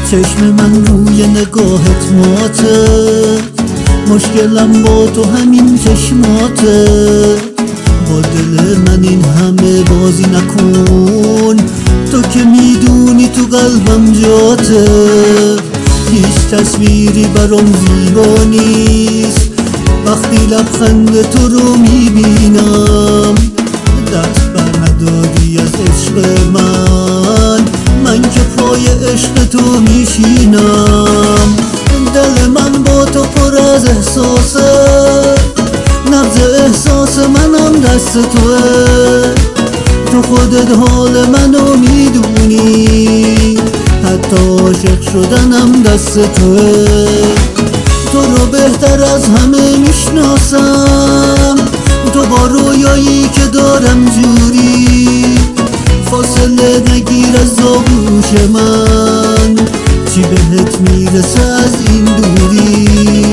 چشم من روی نگاهت ماته، مشکلم با تو همین چشماته. با دل من این همه بازی نکن، تو که میدونی تو قلبم جاته. هیچ تصویری برام زیبا نیست وقتی لبخند تو رو میبینم. دست بر نداری از عشق من که پای عشق تو میشینم. دل من با تو پر از احساسه، نبض احساس منم دست توه. تو خودت حال منو میدونی، حتی عاشق شدنم دست توه. تو رو بهتر از همه میشناسم، تو با رویایی که دارم جوری. فاصله نگیر از آغوش من، چی بهت میرسه از این دوری.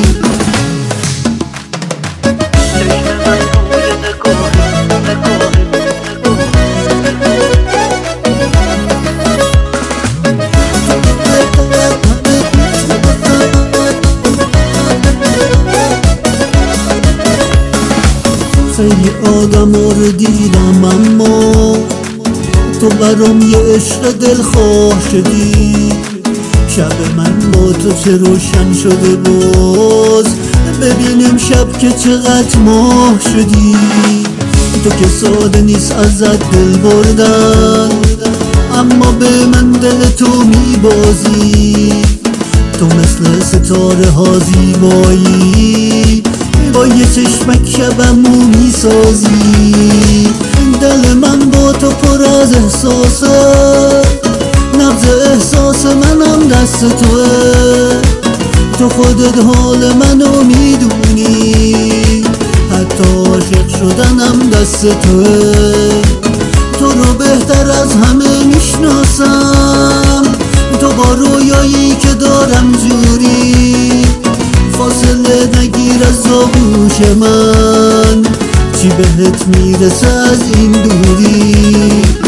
خیلی آدم رو دیدم اما تو برام یه عشق دلخواه شدی. شب من با تو چه روشن شده باز، ببینیم شب که چقدر ماه شدی. تو که ساده نیست ازت دل بردن، اما به من دل تو میبازی. تو مثل ستاره ها زیبایی، با یه چشمک شبمو میسازی. دل من با تو پر از احساسه، نبض احساس منم دست توه. تو خودت حال منو میدونی، حتی عاشق شدنم دست توه. تو رو بهتر از همه میشناسم، تو با رویایی که دارم جوری. فاصله نگیر از آغوش من، چی بهت میرسه از این دوری.